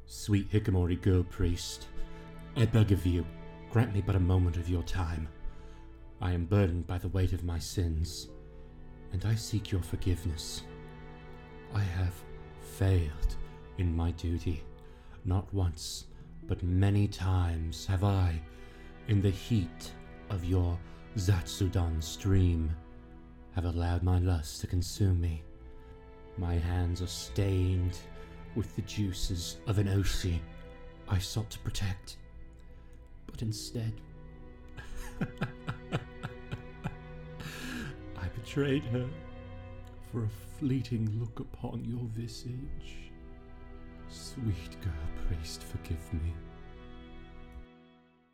Sweet Hikomori girl priest, I beg of you, grant me but a moment of your time. I am burdened by the weight of my sins, and I seek your forgiveness. I have failed in my duty. Not once, but many times have I, in the heat of your Zatsudan stream, have allowed my lust to consume me. My hands are stained with the juices of an Oshi I sought to protect, but instead I betrayed her for a fleeting look upon your visage. Sweet girl priest, forgive me.